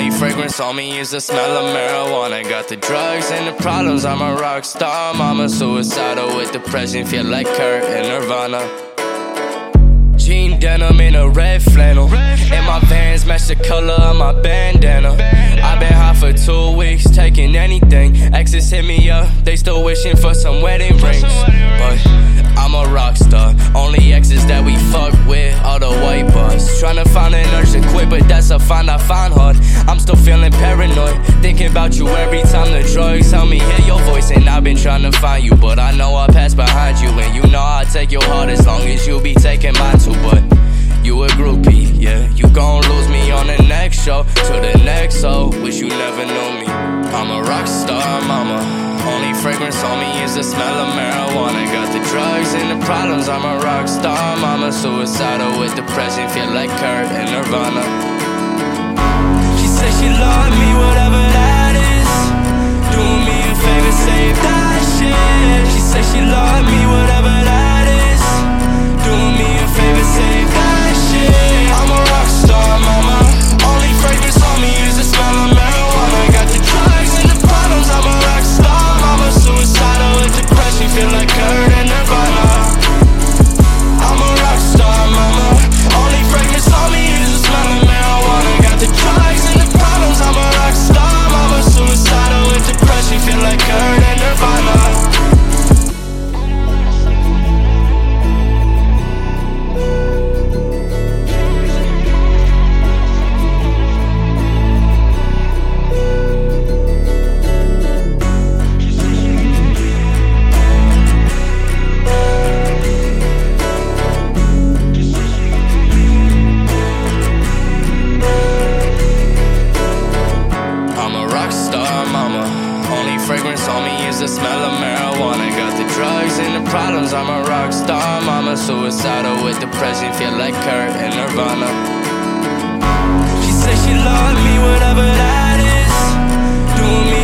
Only fragrance on me is the smell of marijuana. Got the drugs and the problems, I'm a rock star. Mama suicidal with depression, feel like Kurt and Nirvana. Jean denim in a red flannel, and my Vans match the color of my bandana. I've been high for 2 weeks, taking anything. Exes hit me up, they still wishing for some wedding rings. But I'm a rock star, only exes that we fuck with all the white bars. Tryna find an urge to quit, but that's a find I find hard. I'm still feeling paranoid, thinking about you every time the drugs help me hear your voice. And I've been trying to find you, but I know I pass behind you. And you know I'll take your heart as long as you be taking mine too. But you a groupie, yeah, you gon' lose me on the next show. To the next hoe, wish you never knew me. I'm a rock star, mama. Only fragrance on me is the smell of marijuana. Got the drugs and the problems, I'm a rock star, mama. Suicidal with depression, feel like Kurt and Nirvana. She said she loved me, whatever that is. Do me a favor, save that shit. She said she loved me, whatever that is. Do me a favor, save that shit. I'm a rock star, mama. Only fragrance on me is the smell of marijuana. Got the drugs and the problems, I'm a rock star, mama. Suicidal with depression, feel like Kurt and Nirvana. I'm a rock star, mama. Only fragrance on me is the smell of marijuana. Got the drugs and the problems, I'm a rock star, mama. Suicidal with depression, feel like Kurt and Nirvana. Fragrance on me is the smell of marijuana. Got the drugs and the problems, I'm a rock star, mama. Suicidal with depression, feel like Kurt and Nirvana. She said she loved me, whatever that is. Do me